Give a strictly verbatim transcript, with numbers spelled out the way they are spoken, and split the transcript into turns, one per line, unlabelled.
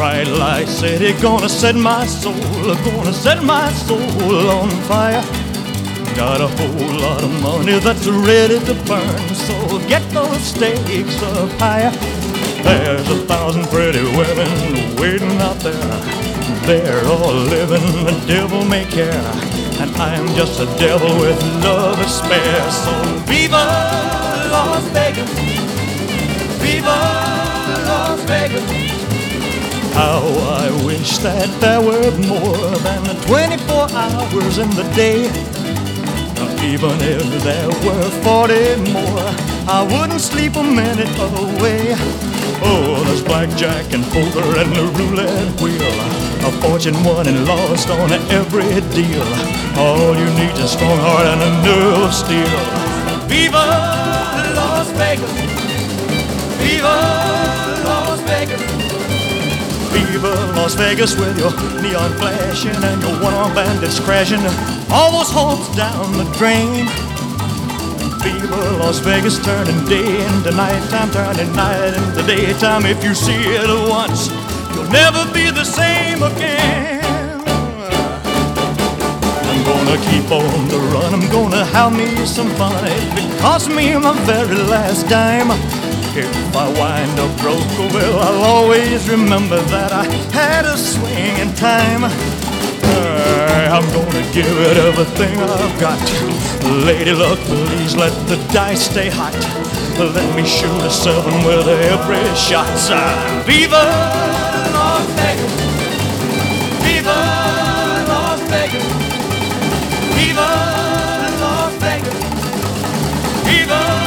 bright light city, gonna set my soul, gonna set my soul on fire. Got a whole lot of money that's ready to burn, so get those stakes up higher. There's a thousand pretty women waiting out there. They're all living the devil may care, and I'm just a devil with love to spare. So viva Las Vegas, viva Las Vegas. How I wish that there were more than twenty-four hours in the day. Even if there were forty more, I wouldn't sleep a minute away. Oh, there's blackjack and poker and the roulette wheel, a fortune won and lost on every deal. All you need is a strong heart and a nerve of steel. Viva Las Vegas, viva Las Vegas, viva Las Vegas with your neon flashing and your one-armed bandits crashing all those hopes down the drain. Viva Las Vegas, turning day into nighttime, turning night into daytime. If you see it once, you'll never be the same again. I'm gonna keep on the run, I'm gonna have me some fun. It cost me my very last dime. If I wind up broke, well, I'll always remember that I had a swing in time. Uh, I'm gonna give it everything I've got. Lady luck, please let the dice stay hot. Let me shoot a seven with every shot. Uh, Viva Las Vegas, viva Las Vegas, viva Las Vegas, viva